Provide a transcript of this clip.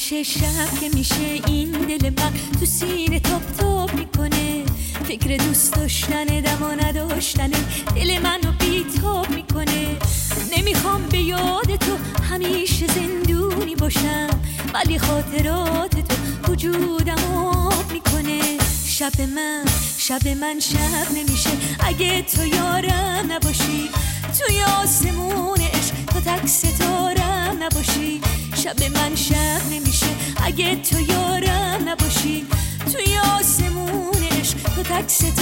میشه شب که میشه این دل من تو سینه تاپ تاپ میکنه، فکر دوست داشتن و نداشتن دل منو بیتاب میکنه. نمیخوام به یاد تو همیشه زندونی باشم، ولی خاطرات تو وجودم آب میکنه. شب من شب نمیشه اگه تو یارم نباشی، توی آسمون عشق تو تک ستارم نباشی. شب من شب نمیشه اگه تو یارم نباشی، توی آسمون عشق تو تک ستارم